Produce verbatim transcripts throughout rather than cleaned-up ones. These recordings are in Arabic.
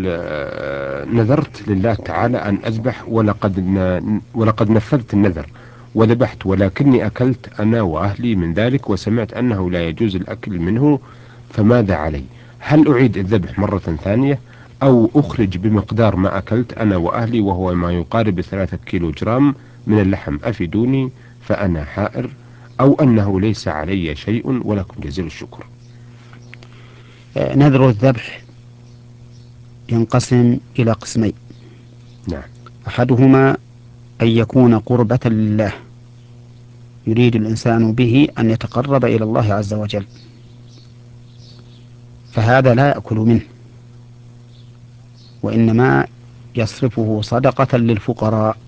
آه، نذرت لله تعالى أن أذبح، ولقد ن- ولقد نفذت النذر وذبحت، ولكني أكلت أنا وأهلي من ذلك، وسمعت أنه لا يجوز الأكل منه، فماذا علي؟ هل أعيد الذبح مرة ثانية، أو أخرج بمقدار ما أكلت أنا وأهلي وهو ما يقارب ثلاثة كيلو جرام من اللحم؟ أفيدوني فأنا حائر، أو أنه ليس علي شيء، ولكم جزيل الشكر. آه، نذر الذبح ينقسم إلى قسمين. نعم. أحدهما أن يكون قربة لله، يريد الإنسان به أن يتقرب إلى الله عز وجل، فهذا لا يأكل منه، وإنما يصرفه صدقة للفقراء.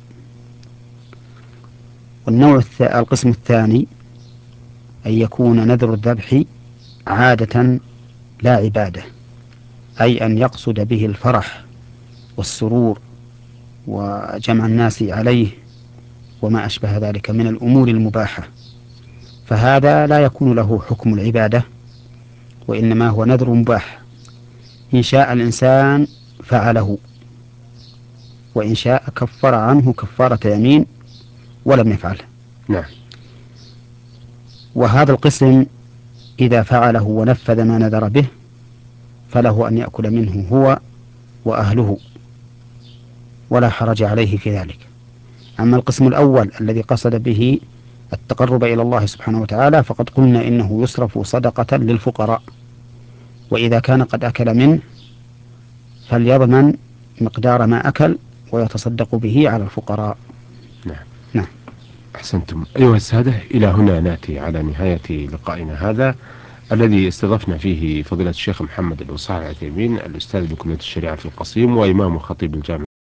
والنوع الث... القسم الثاني أن يكون نذر الذبح عادة لا عبادة، أي أن يقصد به الفرح والسرور وجمع الناس عليه وما أشبه ذلك من الأمور المباحة، فهذا لا يكون له حكم العبادة، وإنما هو نذر مباح. إن شاء الإنسان فعله، وإن شاء كفر عنه كفارة يمين ولم يفعله. نعم. وهذا القسم إذا فعله ونفذ ما نذر به فله أن يأكل منه هو وأهله ولا حرج عليه في ذلك. أما القسم الأول الذي قصد به التقرب إلى الله سبحانه وتعالى فقد قلنا إنه يصرف صدقة للفقراء، وإذا كان قد أكل منه فليضمن مقدار ما أكل ويتصدق به على الفقراء. نعم. نعم. أحسنتم أيها السادة، إلى هنا نأتي على نهاية لقائنا هذا، الذي استضفنا فيه فضيلة الشيخ محمد بن صالح العثيمين، الأستاذ بكلية الشريعة في القصيم، وإمام خطيب الجامعة